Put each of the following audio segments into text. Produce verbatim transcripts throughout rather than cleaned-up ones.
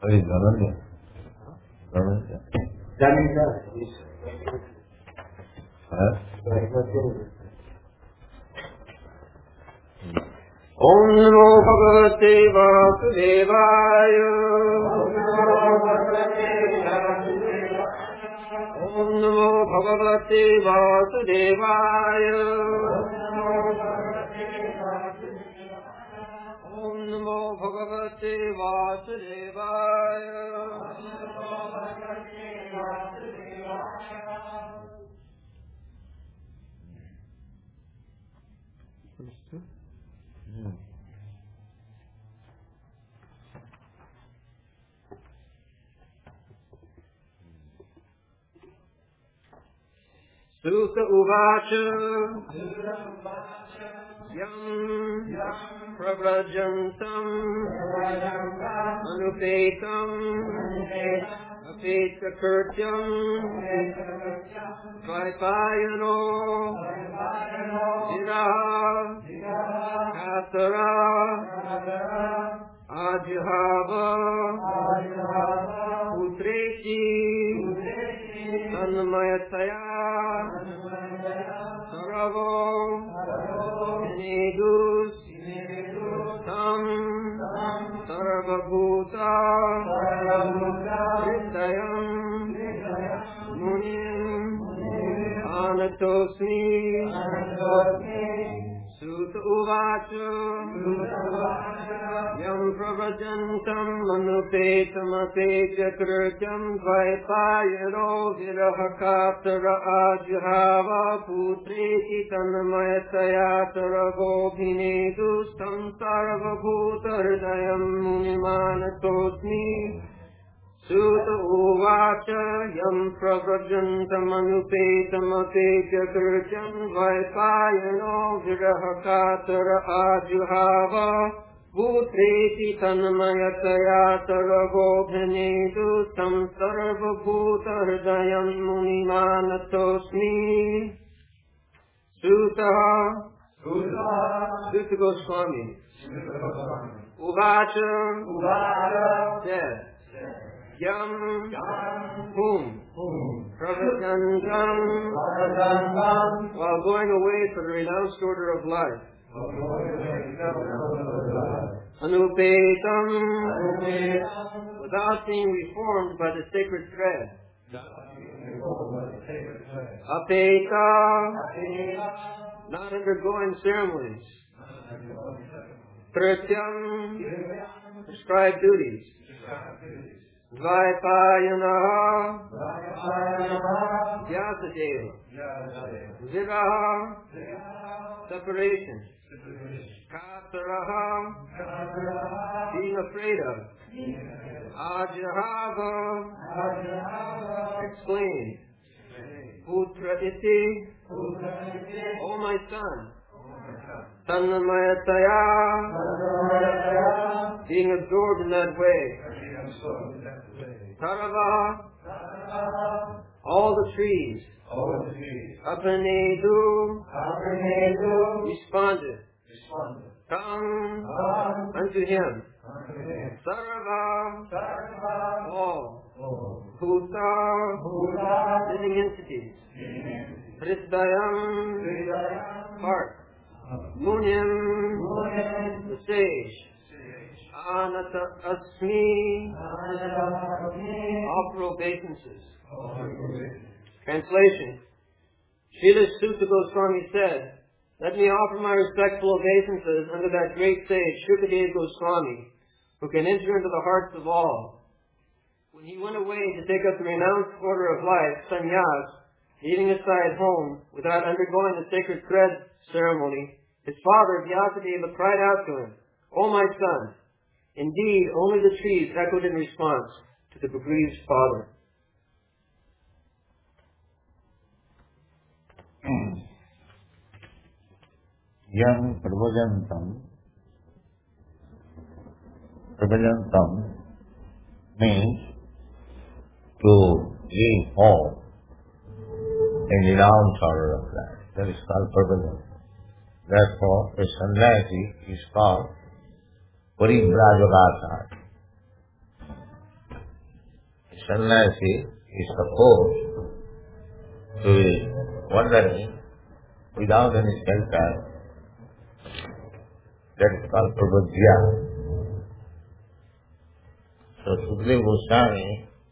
What is Dhananjaya? Dhananjaya? Dhananjaya. Huh? Om Namo Bhagavate Vasudevaya. Om Namo Bhagavate Vasudevaya. Om Namo Bhagavate Vasudevaya. Suta Uvacha Yam Pravrajantam Anupetam Apeta Kirtyam Vaipayano Viraha Katara Ajahava Putreti Tanmayataya Saravo Nidus Tam Sarvabhuta Hridayam Munim Anatosmi Suta Uvacha Yam Pravajantam Manupetam Apetya Krityam Vaipayano Viraha Katara Ajahava Putreti Tanmayataya Saravo Bhinedus Tam Sarvabhuta Hridayam Munimanatosmi Suta Uvacha Yam Pravajantam Anupetam Apetya Krityam Vaipayano Viraha Katara Ajahava Putreti Tanmayataya Saravo Bhinedus Tam Sarvabhuta Hridayam Munimanatosmi Suta Suta Suta Goswami Uvacha said Yam Whom Pravajantam while going away for the renounced order of life Anupetam without being reformed by the sacred thread Apeta not undergoing ceremonies Krityam prescribed duties Vaipayana Vyasadeva Viraha separation Kataraha being afraid of Ajahava explained Putra iti O my son Tanmayataya being absorbed in that way Tarava all the trees Apanedu responded Come unto him Sarva all Bhuta living entities Hridayam heart Munim the sage Anata Asmi offer obeisances. Translation Srila Suta Goswami said, let me offer my respectful obeisances unto that great sage Shukadeva Goswami, who can enter into the hearts of all. When he went away to take up the renounced order of life, sannyas, leaving aside home without undergoing the sacred thread ceremony, his father Vyasadeva cried out to him, O my son, indeed only the trees echoed in response to the bereaved father. Yam Pravajantam. Pravajantam means to leave home in renounced order of life. That is called Pravajantam. Therefore, a sannyasi is called Parivrajagata. sannyasi is supposed to be wandering without any shelter. That is called prabhajya. So Sukadeva Goswami,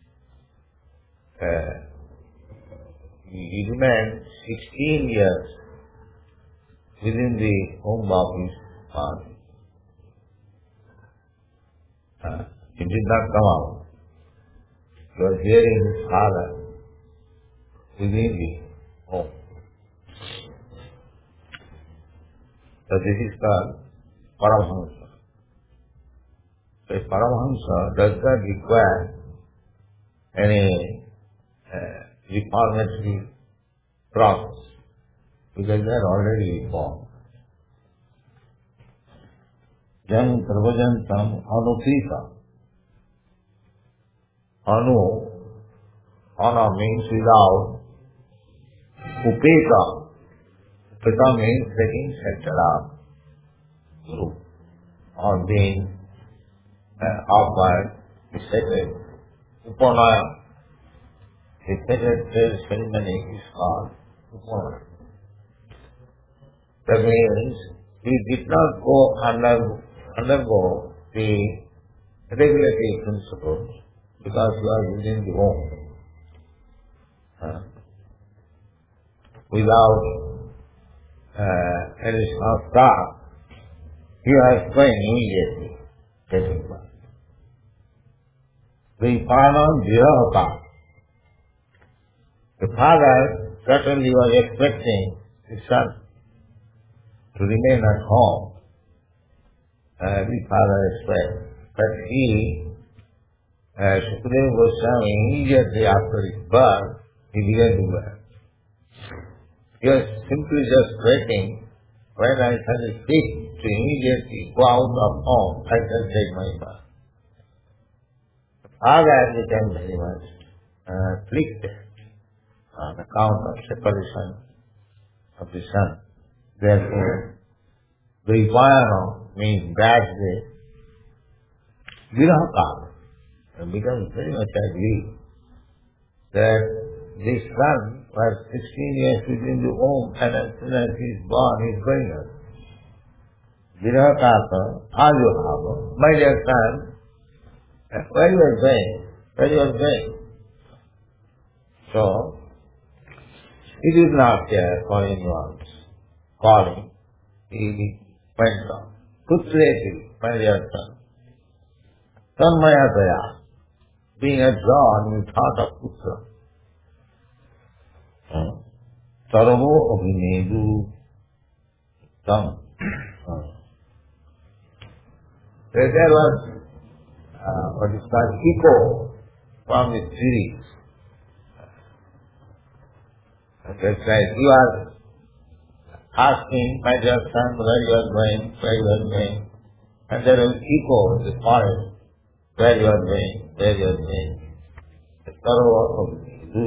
uh, he remained sixteen years within the home of his father. Uh, he did not come out. He was hearing his father within the home. So this is called Paramahamsa. So Paramahamsa does not require any uh, reformatory process because they are already reformed. Jan Pravajantam Anupita. Anu, Ana means without. Upeta. Upeta means getting settled up. So, or being uh, offered, the sacred Upanaya. The sacred ceremony is called Upanaya. That means he did not go under, undergo the regulatory principles because he was within the home. Uh, without uh, any staff, he was going immediately getting birth. The father Vihata. The father certainly was expecting his son to remain at home. Uh, the father expected. But he, uh, Sukadeva Goswami, immediately after his birth, he began to work. He was simply just waiting when I shall be fit to immediately go out of home, I shall take my birth. The father became very much uh, afflicted on account of separation of the son. Therefore, Dvaipayana means bad day. Virahakala becomes very much agree that this son was sixteen years within the womb and as soon as he is born, he is going out. Virahakala, Ajuhava, my dear son, where you are going? Where you are going? So, he did not care for anyone's calling. He went on. Putreti, my dear son. Tanmayataya, being absorbed in the thought of Putra. Sarvo Abhinedu Tam. There was uh, what is called echo from the series. That's right. You are asking, my dear son, where you are going, where you are going. And there will echo in the forest, where you are going, where you are going. The Sarva Abhinedu.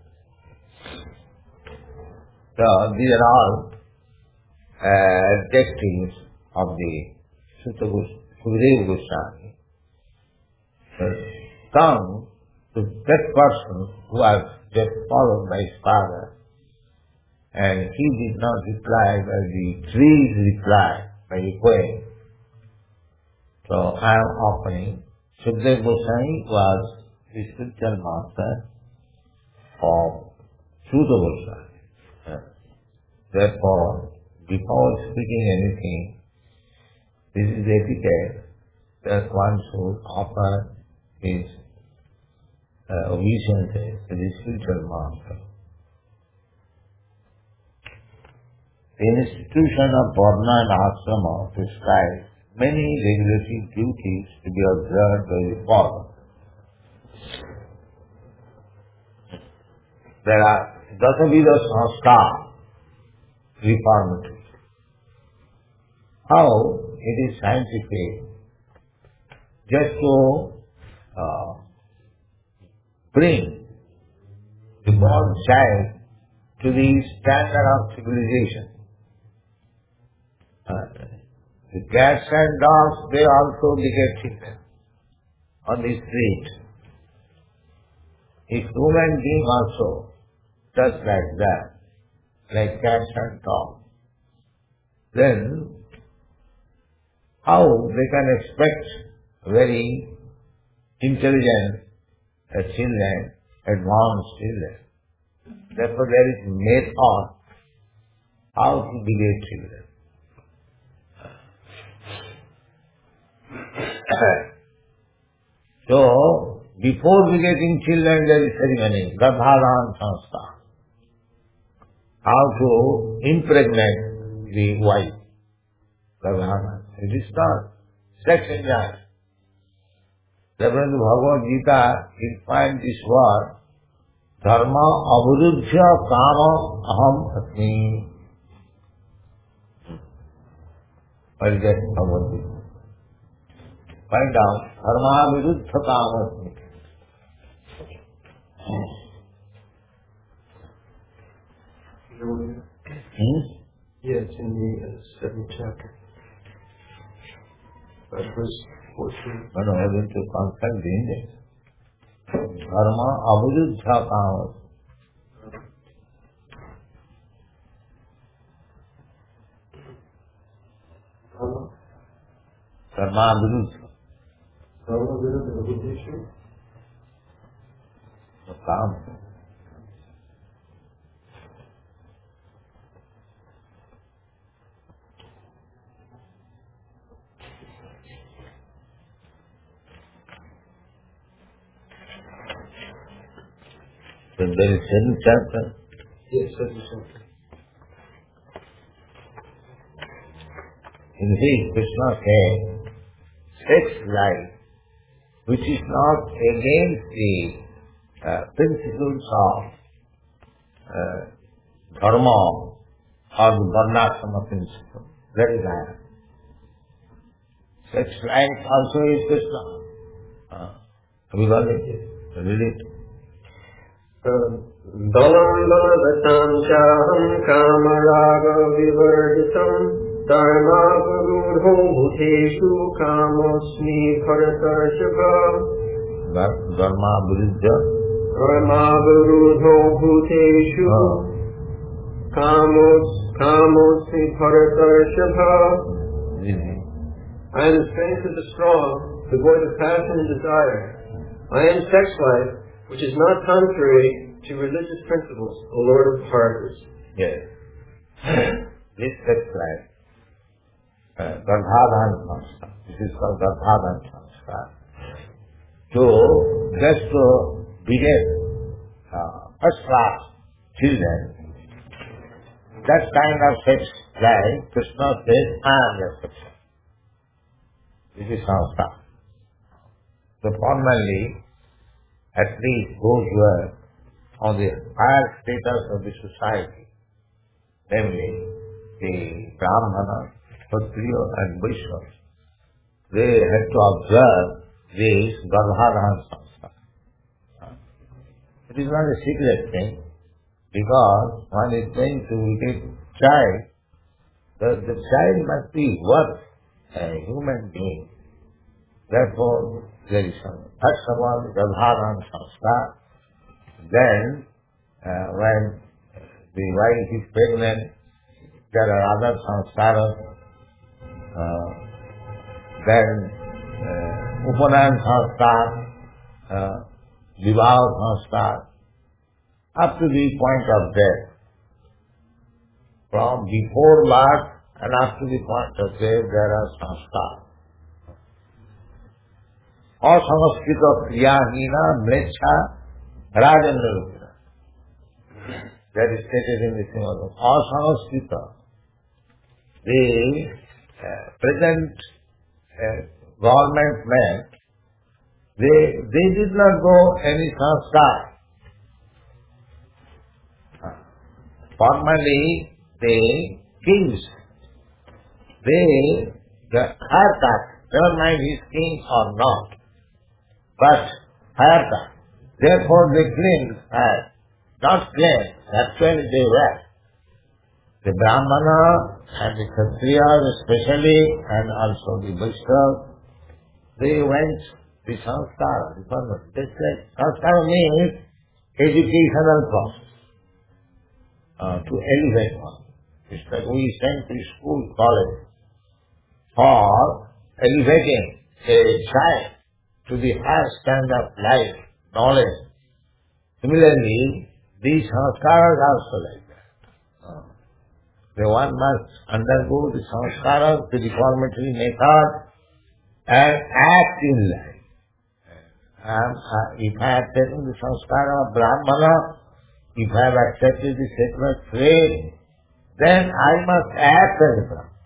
So these are all uh, adjectives of the Sukadeva Goswami. The tongue to that person who was just followed by his father, and he did not reply by the trees reply by the quail. So I am offering. Sukadeva Goswami was the spiritual master of Shuddha Goswami. Therefore, before speaking anything, this is etiquette that one should offer his uh, obeisances to the spiritual master. The institution of Varna and Ashrama prescribes many regulatory duties to be observed by the father. There are Dasavidha Sanskar reformatory. How it is scientific just to uh, bring the born child to the standard of civilization. Uh, the cats and dogs, they also beget children on the street. if human being also just like that, like cats and dogs, then how they can expect very intelligent uh, children, advanced children? Therefore there is method how to beget children. So, before begetting children there is ceremony, Garbhadhan Sanskar. How to impregnate the wife. Garbhadhan. It is not sex enjoyment. Therefore in the Bhagavad Gita, you find this word, Dharma aviruddhya kama aham asmi. What is that Bhagavad Gita? Find out, Dharma aviruddhya kama asmi. Hmm? Yeah, it's in the uh, seventh chapter. Uh, verse fourteen. But I have to consult the index. Dharma aviruddhya kama. Dharma aviruddhya. Dharma aviruddhya aviruddhya. Kama. So there is seventh chapter. Yes, seventh chapter. In this, Krishna said, sex life, which is not against the uh, principles of uh, dharma or the varnashrama principle. That is that. Sex life also is Krishna. Uh, have you got it? Read it. Dalam balavatam chaham kamaraga vivarditam dharma varudho bhuteshu kamosmi bharatarshava. Dharma viruddha. Dharma varudho bhuteshu kamos kamosmi bharatarshava. I am the strength of the strong, devoid of passion and desire. I am sex life, which is not contrary to religious principles, O Lord of Harvest. Yes. This sex life, uh, Garbhadhan Sanskar. This is called Garbhadhan Sanskar. So, just to beget uh, first class children, that kind of sex life, Krishna says, I am the sex life. This is Sanskar. So formally, at least those who are on the higher status of the society, namely the Brahmana, Kshatriya and Vaishnava, they had to observe this Garbhadhan Sanskar. It is not a secret thing, because one is going to get child, the, the child must be worth a human being. Therefore, there is some first of all Garbhadhan Sanskar. Then, uh, when the wife is pregnant, there are other sanskaras. Uh, then, uh, Upanan Sanskar, uh, Vivaha Sanskar, up to the point of death. From before birth and up to the point of death, there are sanskars. Asanskita kriyahina mlecha rajendra rupina. That is stated in the Srimad. Asanskita. The uh, present uh, government men, they, they did not go any sanskar. Formally, the kings, they, the haircut, never mind he is king or not, but haircut. Therefore they cleanse hair. Not cleanse, actually they wear. The Brahmana and the Kshatriyas especially, and also the Vaishnavas, they went the sanskara. That's like, sanskara means educational process uh, to elevate one. It's like we send to school, college for elevating a child to the higher standard of life, knowledge. Similarly, these sanskaras are also like that. Uh, the one must undergo the sanskaras, the reformatory method, and act in life. Um, uh, if I have taken the sanskara of Brahmana, if I have accepted the sacred faith, then I must act as a Brahmana.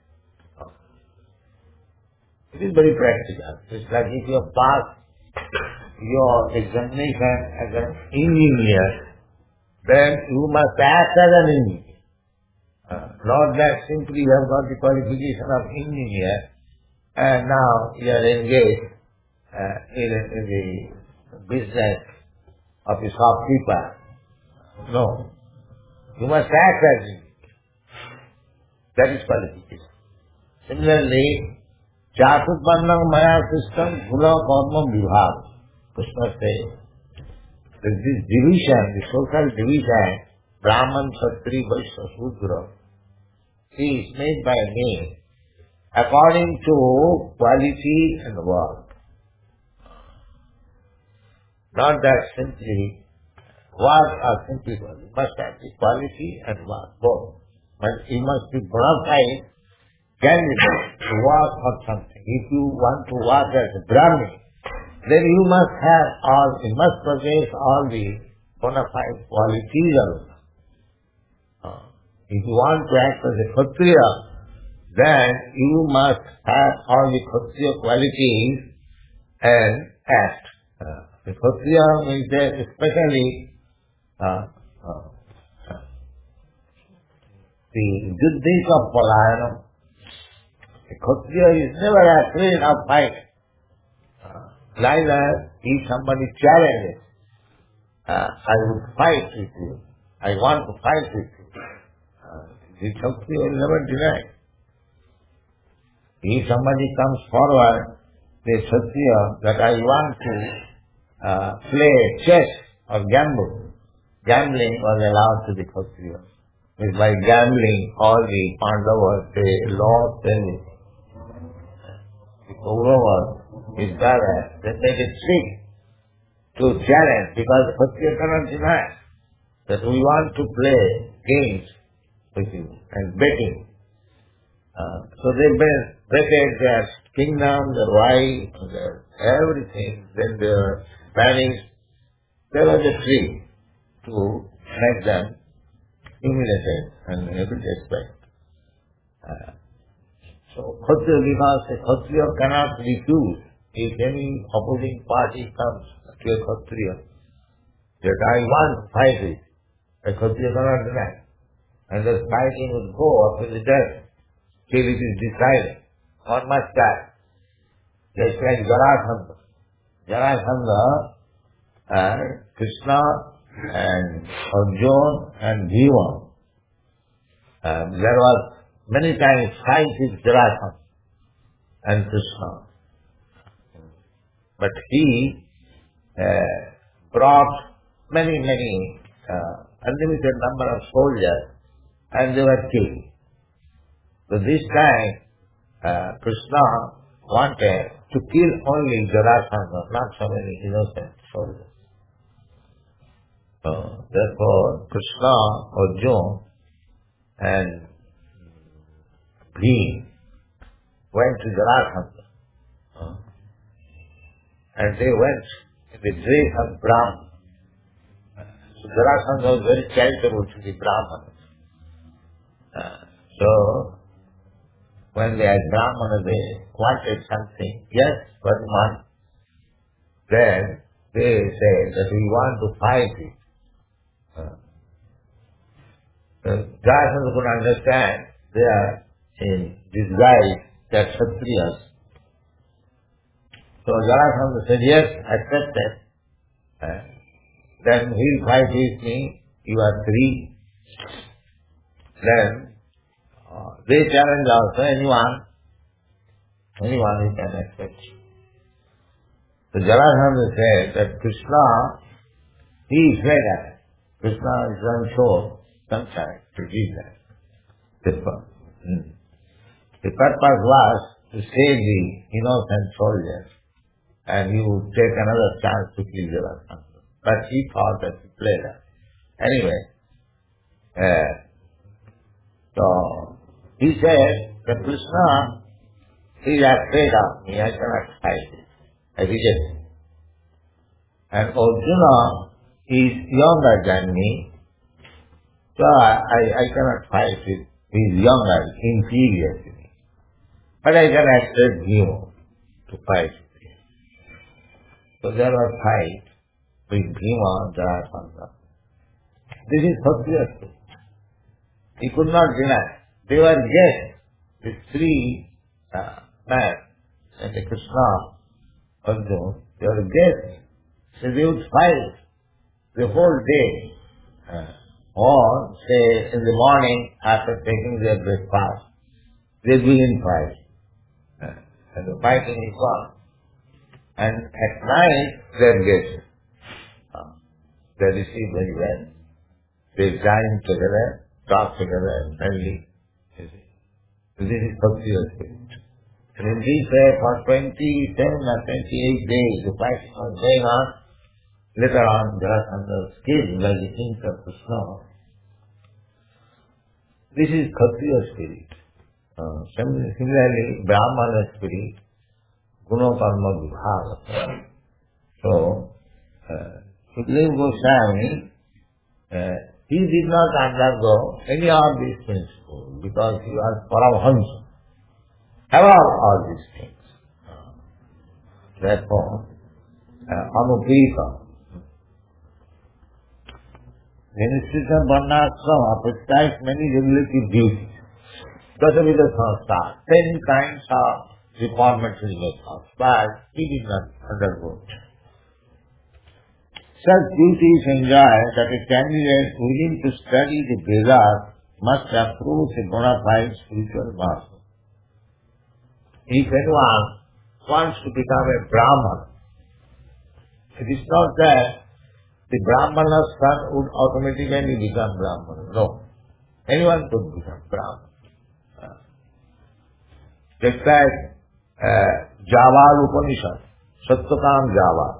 It is very practical. It's like if you pass your examination as an engineer, then you must act as an engineer. Uh, not that simply you have got the qualification of engineer and now you are engaged uh, in, in the business of a shopkeeper. No. You must act as engineer. That is qualification. Similarly, Chatupannam Maya system, Guna Karma Vibhag. Krishna says, that this division, the social division, Brahman, Kshatriya, Vaishya, Shudra, is made by me according to quality and work. Not that simply work or simply work. You must have the quality and work, both. But you must be bona fide candidate to work on something. If you want to work as a Brahmin, then you must have all, you must possess all the bona fide qualities of it. Uh, if you want to act as a Kshatriya, then you must have all the Kshatriya qualities and act. Uh, the Kshatriya means that especially uh, uh, the Juddhis of Palayanam. A Kshatriya is never afraid of fight. Uh, like that, if somebody challenges, uh, I will fight with you. I want to fight with you. Uh, the Kshatriya will never deny. If somebody comes forward, the Kshatriya, that I want to uh, play chess or gamble, gambling was allowed to the Kshatriya. Means by gambling, all the Pandavas, they lost everything. The Kauravas, his brother, they made it trick to challenge because the Kshatriya cannot deny that we want to play games with you and betting. Uh, so they betted their kingdom, their wife, their everything, then their planning. There was a trick to make them humiliated and in every respect. Uh, so, Kshatriya, because a Kshatriya cannot refuse if any opposing party comes to a Kshatriya that I want to fight with, a Kshatriya cannot deny. And the fighting would go up to the death till it is decided. One must die. Just like Jarasandha. Jarasandha and Krishna and Arjuna and Bhima. Um, there was many times fight with Jarasandha and Krishna. But he uh, brought many, many, uh, unlimited number of soldiers and they were killed. So this time, uh, Krishna wanted to kill only Jarasandha, not so many innocent soldiers. So, therefore, Krishna, Arjuna, and Bhima went to Jarasandha. Uh, and they went in the dress of Brahman. So Jarasandha was very charitable to the Brahmanas. Uh, so, when they had Brahmana, they wanted something, yes, but one. Then they said that we want to fight it. Uh, Jarasandha could understand they are in disguise, they are Kshatriyas. So Jarasandha said, yes, accept it. Uh, then he'll fight with me, you are three. Then uh, they challenge also anyone, anyone who can accept. So Jarasandha said that Krishna He is ready. Krishna is unsure sometimes to give that. The, mm. the purpose was to save the innocent soldiers, and he would take another chance to kill Jarasandha. But he thought that he played that. Anyway, uh, so he said that Krishna is afraid of me, I cannot fight it. I reject it. And Arjuna is younger than me, so I, I, I cannot fight with he is younger, inferior to me. But I can accept Bhima to fight with him. So there was fight with Bhima and Jarasandha. This is Bhakti. He could not deny. They were guests, the three uh, men, and the Krishna, Arjuna, they were guests. So they would fight the whole day. Uh, or, say, in the morning, after taking their breakfast, they begin fighting. Uh, and the fighting is on. And at night, they are guests. Uh, they receive very well. They dine together, talk together, and finally, you see. So this is Bhakti spirit. And in this way, for twenty-seven or twenty-eight days, the fighting was going on. Later on, Jarasandha killed by the kings of Krishna. This is Kshatriya spirit. Uh, similarly, Brahmana spirit, Guna Karma Vibhaga. So, uh, Sukadeva Goswami, uh, he did not undergo any of these principles because he was Paramahansa. Above all these things. Uh, therefore, uh, Anupita, the institution of Varnashrama prescribes many regulative duties. Dasavidha Sanskar, ten kinds of reformatory methods, but he did not undergo it. Such duties enjoy that a candidate willing to study the Vedas must approach a bona fide spiritual master. If anyone wants to become a Brahman, it is not that the Brahmana's son would automatically become Brahman. No. Anyone could become Brahman. Uh, just like uh, Javal Upanishad, Satyakam Javal.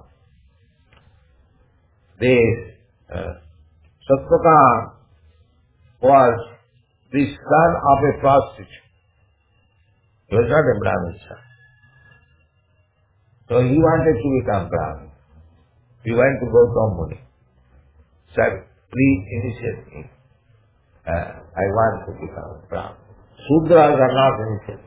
This uh, Satyakam was the son of a prostitute. He was not a Brahmin son. So he wanted to become Brahmin. He went to Gautam Muni. Said, please initiate me. Uh, I want to become Brahmin. Sudras are not initiated.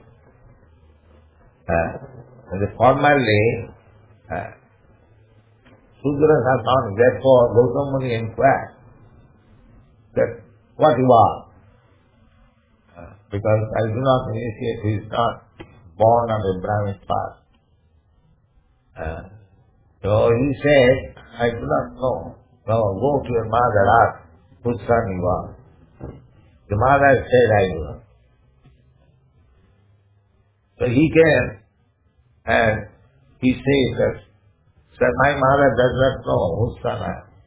Uh, and formerly, uh, Sudras are not. Therefore, Gautam Muni inquired that what you are. Uh, because I do not initiate, he is not born on a Brahmin path. Uh, So he said, I do not know. Now go to your mother, ask whose son you are. The mother said, I do not. So he came and he said that, sir, my mother does not know whose son I am.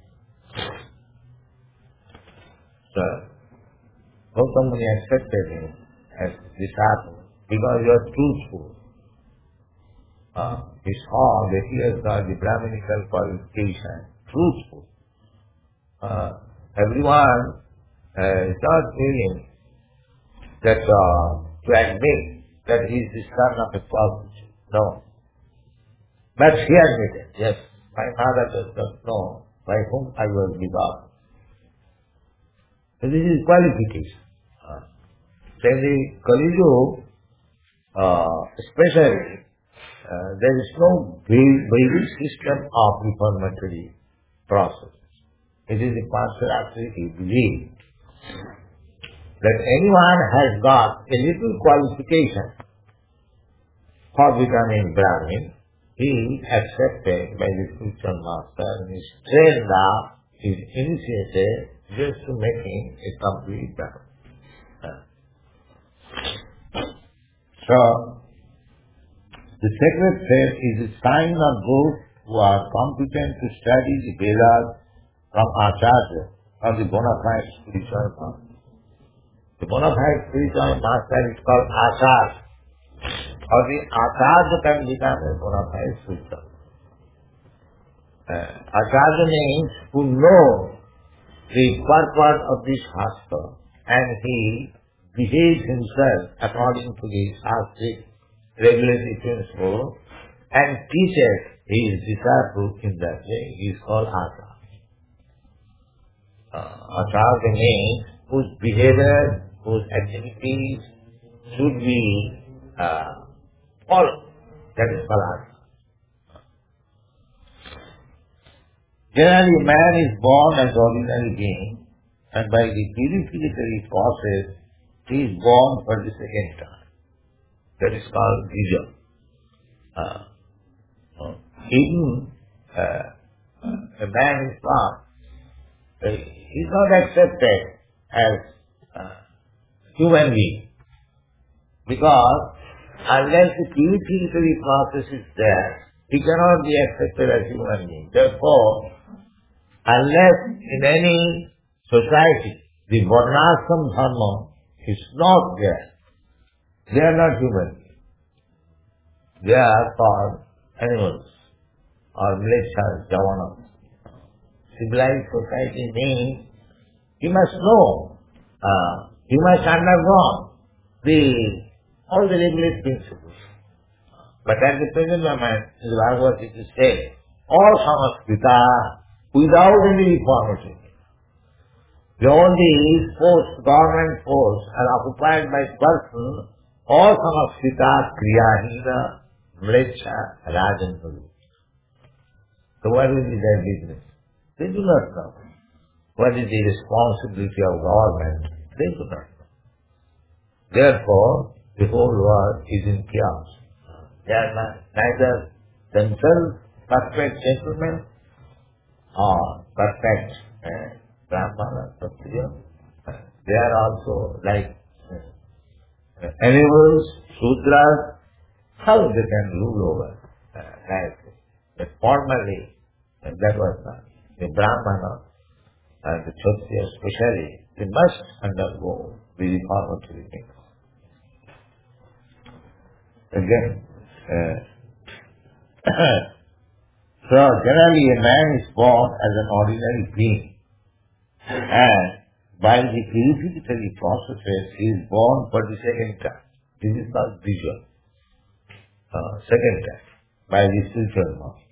So Gautam Muni accepted him as disciple because you are truthful. Uh, he saw that he has got the Brahminical qualification, truthful. Uh, everyone uh, is not willing that uh, to admit that he is the son of a prostitute. No. But he admitted, yes, my father does not know by whom I was begotten. So this is qualification. Uh, then the Kali Yuga, uh, especially, Uh, there is no basic system of reformatory process. It is a conspiracy belief that anyone has got a little qualification for becoming Brahmin, he is accepted by the spiritual master and is trained up, is initiated just to making a complete Brahmin. Uh, so, the sacred faith is a sign of those who are competent to study the Vedas from Acharya, from the bona fide spiritual master. The bona fide spiritual master is called Acharya. Or the Acharya can become a bona fide spiritual. Uh, Acharya means who knows the purpose of this Shastra and he behaves himself according to the Shastric regulatory principle and teaches his disciple in that way. He is called Acharya. Uh, Acharya means whose behavior, whose activities should be uh, followed. That is called Acharya. Generally, man is born as ordinary being, and by the purificatory process, he is born for the second time. That is called Bija. Uh, uh, even uh, a man is born, uh, he is not accepted as uh, human being, because unless the purificatory process is there, he cannot be accepted as human being. Therefore, unless in any society the Varnashram Dharma is not there, they are not human beings. They are called animals or mlechas, javanas. Civilized society means you must know, uh, you must undergo the all the regulatory principles. But at the present moment, in the Bhagavad Gita says, all Samaskrita without any reformation. The only force, government force, are occupied by person, all Samaskrita, Kriyahina, Mlecha, Rajan Padu. So what will be their business? They do not know. What is the responsibility of government? They do not know. Therefore, the whole world is in chaos. They are not, neither themselves perfect gentlemen or perfect uh, Brahmana, Kshatriya. Uh, they are also like uh, animals, Shudras. How they can rule over uh, life? But formerly, uh, that was not. The Brahmana and the Kshatriya especially, they must undergo the reformatory things. Again, uh, so generally a man is born as an ordinary being, and by the purificatory processes he is born for the second time. This is called Bija. Uh, second time, by the spiritual master.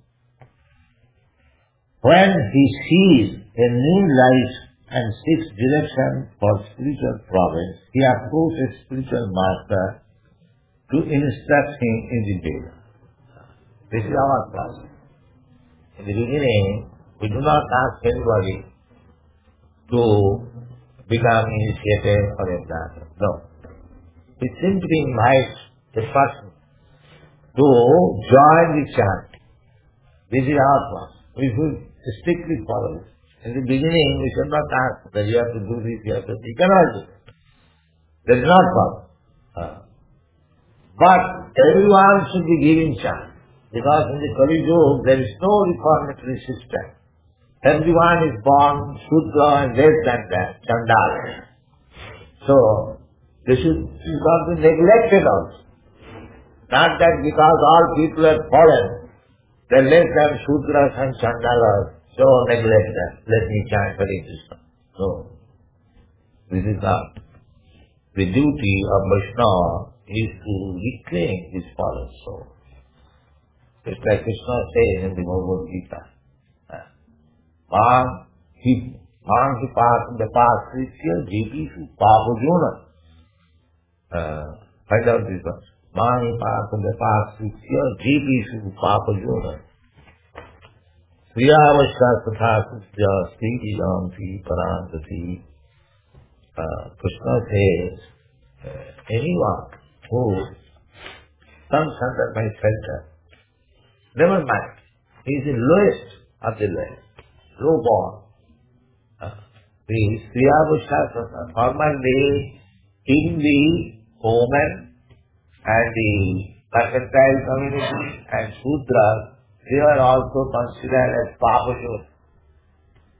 When he sees a new life and seeks direction for spiritual progress, he approaches spiritual master to instruct him in the Veda. This is our class. In the beginning, we do not ask anybody to become initiated or a brother. No. We simply invite a person to join the chant. This is our class. We should strictly follow it. In the beginning, we should not ask that you have to do this, you have to do this. You cannot do it. That is not follow. Uh, But everyone should be giving chant, because in the Kali Yuga there is no reformatory system. Everyone is born Shudra and less than that, Chandala. So, this is not be neglected also. Not that because all people are fallen, they are less than Shudras and Chandalas, so neglect them. Let me chant Hare Krishna. No. This is not. The duty of Vaishnava is to reclaim his fallen soul. Just like Krishna says in the Bhagavad Gita, Mam hi Mam hi Vipasritya Jivishu Papajuna. Find out this verse. Mam hi Vipasritya Jivishu Papajuna. Sriyavashya Sathasya Sriti Yamti Parantati. Krishna says, uh, anyone who comes under my shelter, never mind, he is the lowest of the lowest, low born. Uh, the Sriyavashya, formerly in the women and the mercantile community and Shudras, they are also considered as Papajuna.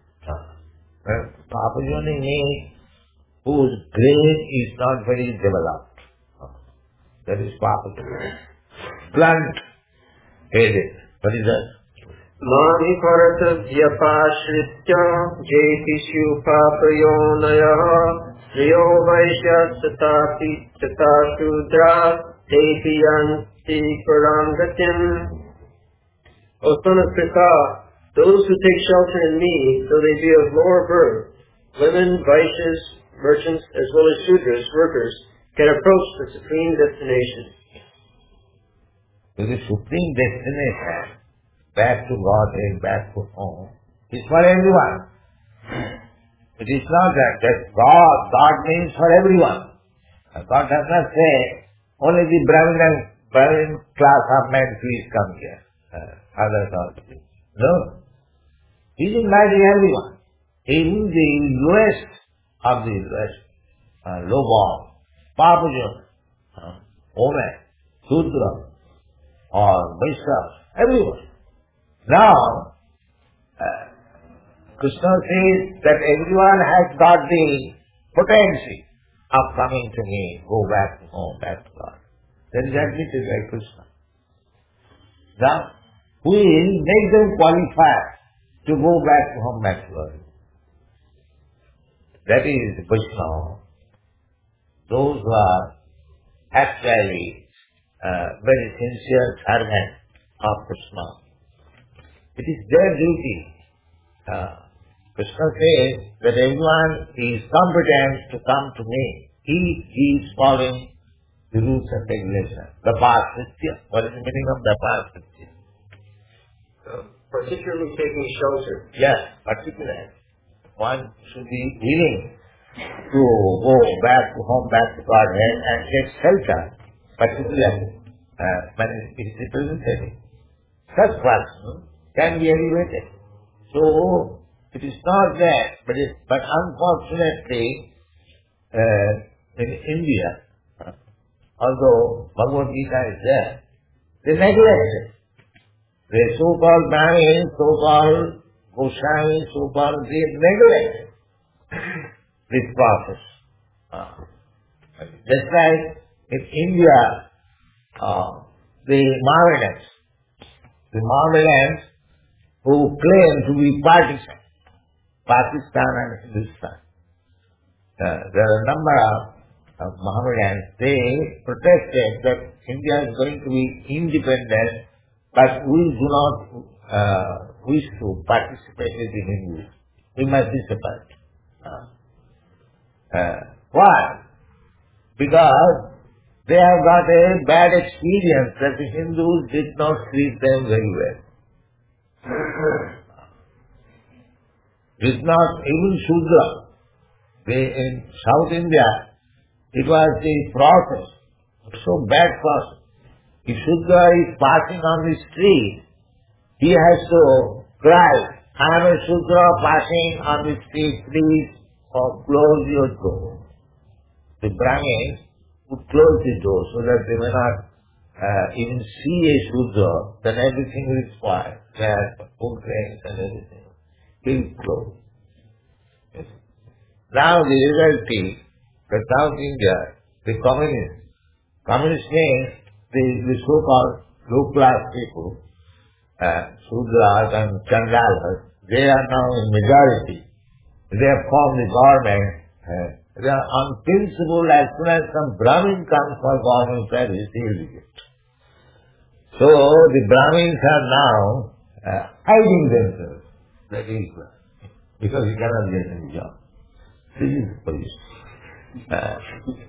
Uh, Papajoni means whose brain is not very developed. That is Papajoni. Blunt headed. What is that? Mani parata vyapashritya jetishu papayonaya Riyo vaishya satati tatashudra Tepiyanti parangatim. O son of Pita, those who take shelter in me, though they be of lower birth, women, Vaishyas, merchants, as well as Shudras, workers, can approach the supreme destination. So the supreme destination, back to God and back to home, is for everyone. It is not that, that God, God means for everyone. God does not say, only the Brahmin and Brahmin class of men please come here. Uh, others also. No. He is inviting everyone. Even the lowest of the lowest, uh, low born, Papajoni, uh, woman, Shudra, or Vaishnava, everyone. Now, uh, Krishna says that everyone has got the potency of coming to me, go back to home, back to God. That is admitted by Krishna. Now, we will make them qualify to go back to home, back to God. That is Vaishnava. Those who are actually uh, very sincere servants of Krishna. It is their duty. Uh, Krishna says that everyone is competent to come to me. He is following the rules and regulations. The Pasritya. What is the meaning of the Pasritya? Uh, particularly taking shelter. Yes, particularly. One should be willing to go back to home, back to Godhead and get shelter. Particularly, uh, when it is representative. Such person can be elevated. So, it is not that, but, it, but unfortunately, uh, in India, uh, although Bhagavad Gita is there, they neglect it. The so-called Brahmins, so-called Goswami, so-called, they neglect this process. Uh, just like in India, uh, the Mohammedans, the Mohammedans who claim to be partisan, Pakistan and Hindustan. Uh, there are a number of, of Mohammedans, they protested that India is going to be independent, but we do not uh, wish to participate with the Hindus. We must be separate. Uh, uh, why? Because they have got a bad experience that the Hindus did not treat them very well. It's not even Shudra. They, in South India, it was the process, so bad process. If Shudra is passing on the street, he has to cry, I am a Shudra passing on the street, please or close your door. The Brahmins would close the door so that they may not uh, even see a Shudra, then everything will spoil. Their food grains and everything will close. Yes. Now the result is that South India, the communists, communists means the, the so-called low-class people, uh, Shudras and Chandalas, they are now in majority. They have formed the government. Uh, they are on principle, as soon as some Brahmin comes for government service, he will get. So the Brahmins are now uh, hiding themselves. That is because he cannot get any job. This is the position. Uh,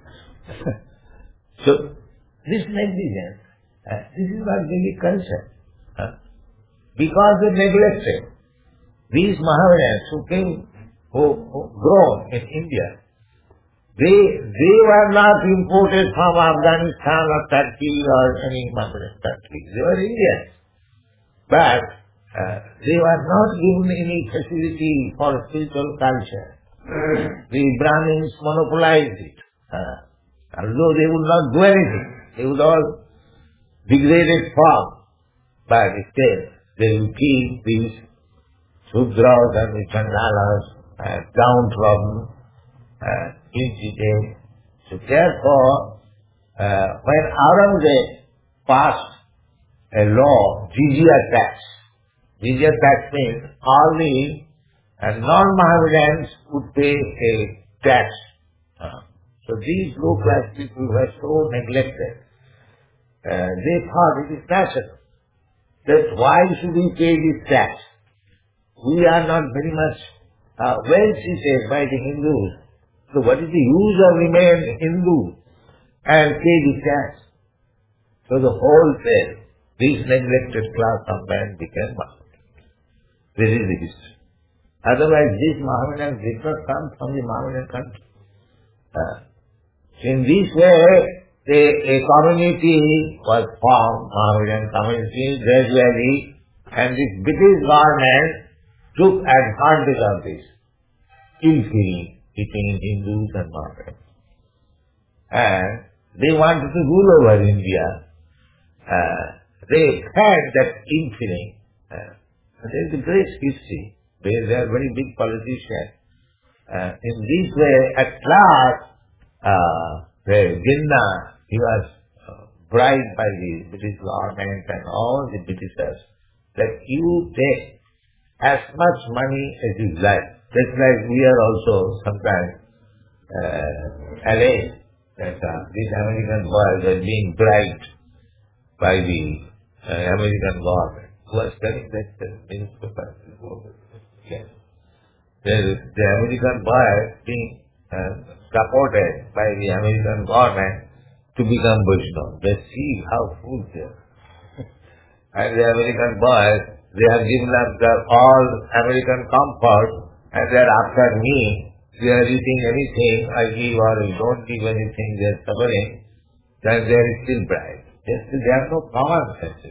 so this negligence, uh, this is not really concern. Uh, because they neglected these Mohammedans who came, who, who grown in India, they they were not imported from Afghanistan or Turkey or any Mohammedan country. They were Indians. But uh, they were not given any facility for spiritual culture. The Brahmins monopolized it. Uh, although they would not do anything, they would all degraded form. But still, they will keep these Shudras and the Chandalas uh, downtrodden, uh, ill-treated. So therefore, uh, when Aurangzeb passed a law, jizya tax, jizya tax means only uh, non-Mohammedans would pay a tax. Uh, so these low-class people were so neglected. Uh, they thought it is natural. That why should we pay this tax? We are not very much uh, well treated by the Hindus. So what is the use of remaining Hindu and pay the tax? So the whole thing, this neglected class of men became Mohammedan. This is the history. Otherwise these Mohammedans did not come from the Mohammedan country. Uh, in this way, the, a community was formed, Mohammedan community, gradually, and this British government took advantage of this ill-feeling between Hindus and Mohammedans. And they wanted to rule over India. Uh, they had that ill-feeling. Uh, there is a great history. They, they are very big politicians. Uh, in this way, at last, uh, the Jinnah, he was uh, bribed by the British government and all the Britishers that you take as much money as you like. Just like we are also sometimes uh, alleged that uh, these American boys are being bribed by the uh, American government. Who was telling that the newspaper? Yes. The, the American boys being uh, supported by the American government to become Vaishnava. They see how food they are. And the American boys, they have given up their all American comfort, and they are after me. They are eating anything I give or I don't give anything, they are suffering, then they are still bright. Yes, they have no common sense.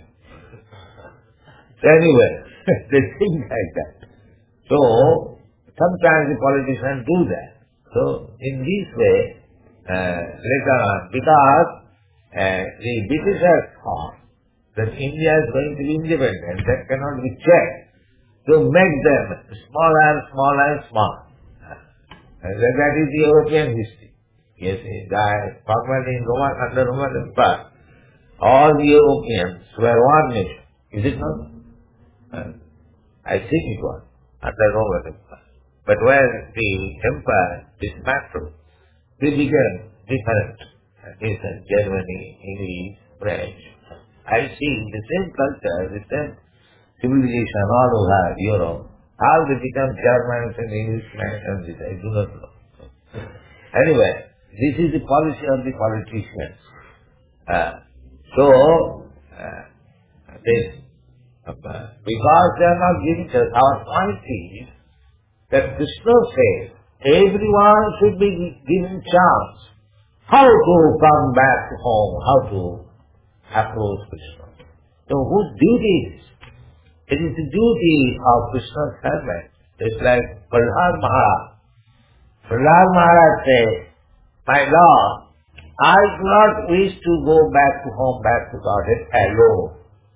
So anyway, they think like that. So, sometimes the politicians do that. So, in this way, uh, later on, because uh, the Britishers thought that India is going to be independent, that cannot be checked, to make them smaller and smaller and smaller. And that, that is the European history. Yes, that formerly in Roman, under Roman Empire, all the Europeans were one nation. Is it not? Uh, I think it was, under Roman Empire. But when the empire dismantled, they became different. This is Germany, English, French. I see the same culture, the same civilization all over Europe. How they become Germans and Englishmen and this, I do not know. Anyway, this is the policy of the politicians. Uh, so, uh, this, uh, because they are not giving us, our point is that Krishna says, everyone should be given chance how to come back home, how to approach Krishna. So whose duty is it? It is the duty of Krishna's servant. It's like Prahlad Maharaj. Prahlad Maharaj says, my Lord, I do not wish to go back to home, back to Godhead alone.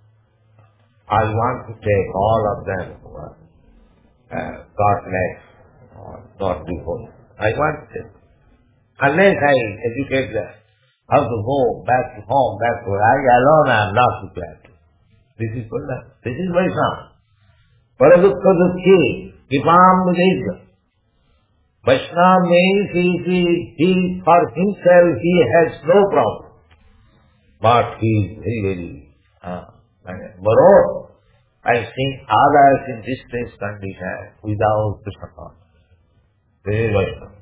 I want to take all of them who are uh, godless or not before. I want them. Unless I educate them how to go back to home, back to I alone I am not prepared to. This is Prahlad. This is Vaishnava. Paradukha dukhi, kipam mudhidya. Vaishnava means he, he, he, for himself, he has no problem. But he is very, very uh, moreover, I think others in distress condition without Krishna consciousness. This is Vaishnava.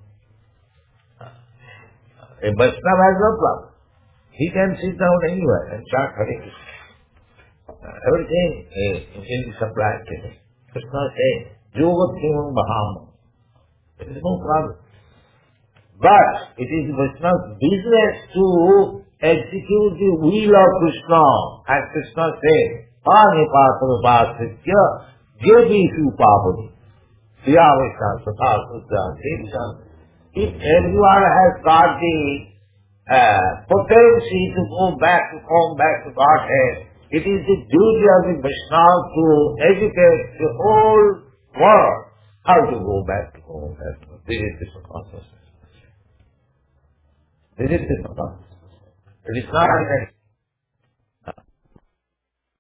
A Vaishnava has no problem. He can sit down anywhere and chant Hare Krishna. Uh, everything is will be supplied to him. Krishna says, Yoga Kimam Bahama. There is no problem. But it is Vaishnava's business to execute the will of Krishna. As Krishna says, Pani Patra Bhasritya Jebisu Pavani. Siya Vaishnava Satha Sudra Devisa. If everyone has got the uh, potency to go back to home, back to Godhead, it is the duty of the Vaishnava to educate the whole world how to go back to home and visit Krishna consciousness. Visit Krishna consciousness. It is not an